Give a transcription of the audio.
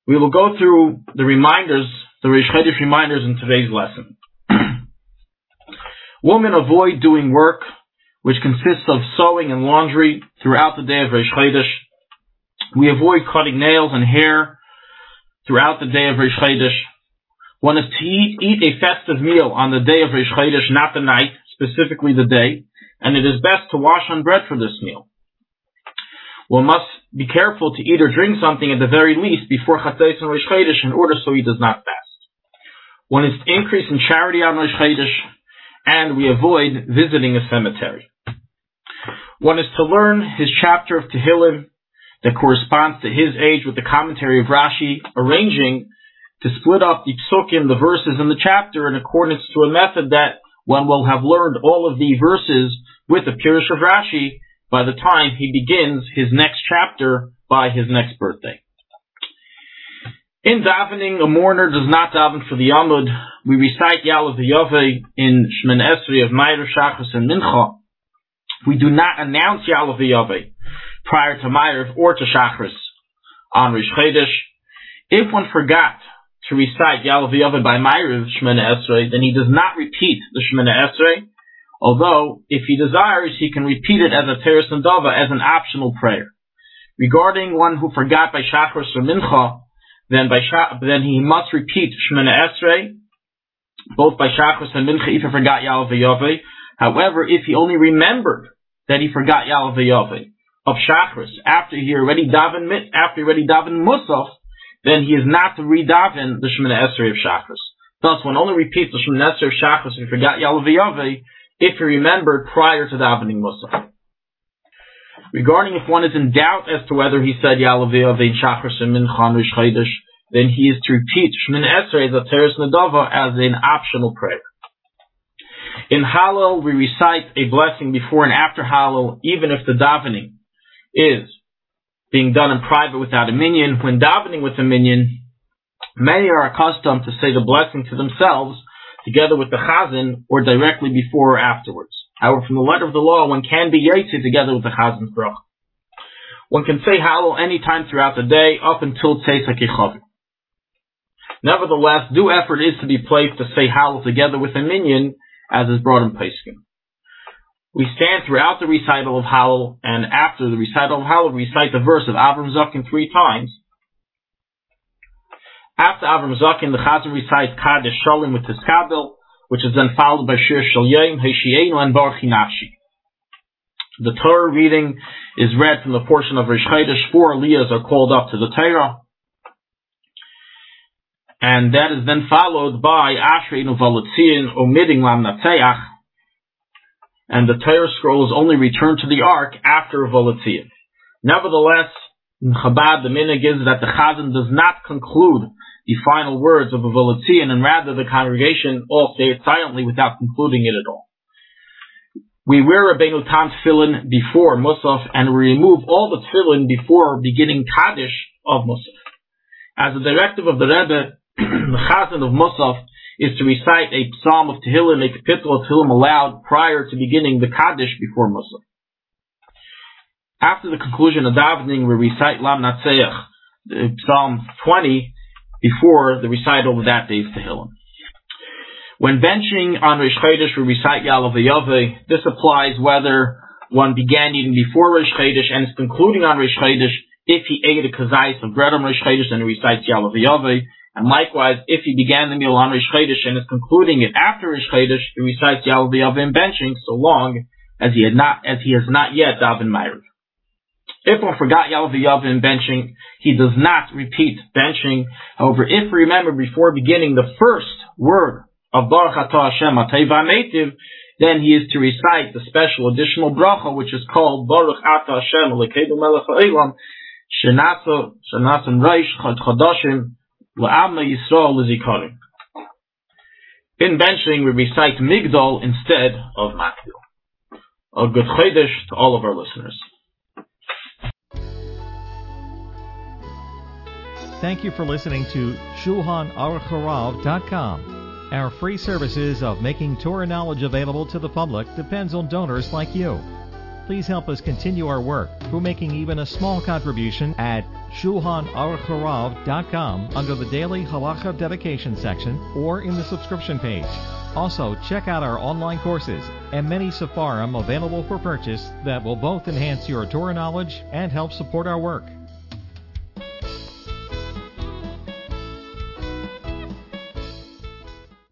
We will go through the reminders, the Reish Chodesh reminders in today's lesson. Women avoid doing work which consists of sewing and laundry throughout the day of Reish Chodesh. We avoid cutting nails and hair throughout the day of Reish Chodesh. One is to eat a festive meal on the day of Reish Chodesh, not the night, specifically the day, and it is best to wash on bread for this meal. One must be careful to eat or drink something at the very least before Chatzos and Reish Chodesh in order so he does not fast. One is to increase in charity on Reish Chodesh, and we avoid visiting a cemetery. One is to learn his chapter of Tehillim that corresponds to his age with the commentary of Rashi, arranging to split up the psukim, the verses in the chapter, in accordance to a method that one will have learned all of the verses with the Pirush of Rashi by the time he begins his next chapter by his next birthday. In davening, a mourner does not daven for the Amud. We recite Ya'aleh V'Yaveh in Shemoneh Esrei of Ma'ariv, Shachris, and Mincha. We do not announce Ya'aleh V'Yaveh prior to Ma'ariv or to Shachris on Reish Chodesh. If one forgot to recite Ya'aleh V'Yaveh by Ma'ariv, Shemoneh Esrei, then he does not repeat the Shemoneh Esrei, although if he desires, he can repeat it as a Teres Nedava, as an optional prayer. Regarding one who forgot by Shachris or Mincha, then he must repeat Shemoneh Esrei, both by Shachris and Mincha, if he forgot Ya'aleh V'Yaveh. However, if he only remembered that he forgot Ya'aleh V'Yaveh of Shachris after he already davened Musaf, then he is not to redaven the Shemoneh Esrei of Shachris. Thus, one only repeats the Shemoneh Esrei of Shachris if he forgot Ya'aleh V'Yaveh, if he remembered prior to davening Musaf. Regarding if one is in doubt as to whether he said Ya'aleh V'Yaveh in Shachris and Mincha on Reish Chodesh, then he is to repeat Shemoneh Esrei as a Teres Nedava, as an optional prayer. In Hallel, we recite a blessing before and after Hallel, even if the davening is being done in private without a minyan. When davening with a minyan, many are accustomed to say the blessing to themselves, together with the chazan, or directly before or afterwards. However, from the letter of the law, one can be yotze together with the chazan's bracha. One can say Hallel any time throughout the day, up until Tzeis HaKichavim. Nevertheless, due effort is to be placed to say Hallel together with a minyan, as is brought in Pesachim. We stand throughout the recital of Hallel, and after the recital of Hallel, we recite the verse of Avram Zaken 3 times. After Avram Zaken, the Chazan recites Kadesh Shalom with Tiskabel, which is then followed by Shir Shel Yom, Heshienu, and Baruch Nafshi. The Torah reading is read from the portion of Reish Chodesh. 4 Aliyahs are called up to the Torah, and that is then followed by Ashreinu V'Latzion, omitting Lam Natseach, and the Torah scroll is only returned to the ark after V'Latzion. Nevertheless, in Chabad, the minhag is that the Chazan does not conclude the final words of a V'Latzion, and rather the congregation all say it silently without concluding it at all. We wear Rabbeinu Tam tefillin before Musaf, and we remove all the tefillin before beginning Kaddish of Musaf. As a directive of the Rebbe, the Chazan of Musaf is to recite a psalm of Tehillim, a kapitel of Tehillim aloud prior to beginning the Kaddish before Musaf. After the conclusion of davening, we recite Lam Natseach, Psalm 20, before the recital of that day's Tehillim. When benching on Reish Chodesh, we recite Ya'aleh V'Yaveh. This applies whether one began eating before Reish Chodesh and is concluding on Reish Chodesh. If he ate a kazayis of bread on Reish Chodesh, then he recites Ya'aleh V'Yaveh. And likewise, if he began the meal on Reish Chodesh and is concluding it after Reish Chodesh, he recites Ya'aleh V'Yaveh in benching, so long as he has not yet davened Ma'ariv. If one forgot Ya'aleh V'Yaveh in benching, he does not repeat benching. However, if we remember before beginning the first word of Baruch Atah Hashem Atei V'Ameitiv, then he is to recite the special additional bracha, which is called Baruch Atah Hashem Elokeinu Melech Ha'olam Shenasan Reish Chad Chadashim La'amna Yisrael L'Zikarim. In benching, we recite Migdal instead of Makdil. A good Chodesh to all of our listeners. Thank you for listening to ShulchanAruch.com. Our free services of making Torah knowledge available to the public depends on donors like you. Please help us continue our work through making even a small contribution at ShulchanAruch HaRav.com under the Daily Halacha Dedication section or in the subscription page. Also, check out our online courses and many Sefarim available for purchase that will both enhance your Torah knowledge and help support our work.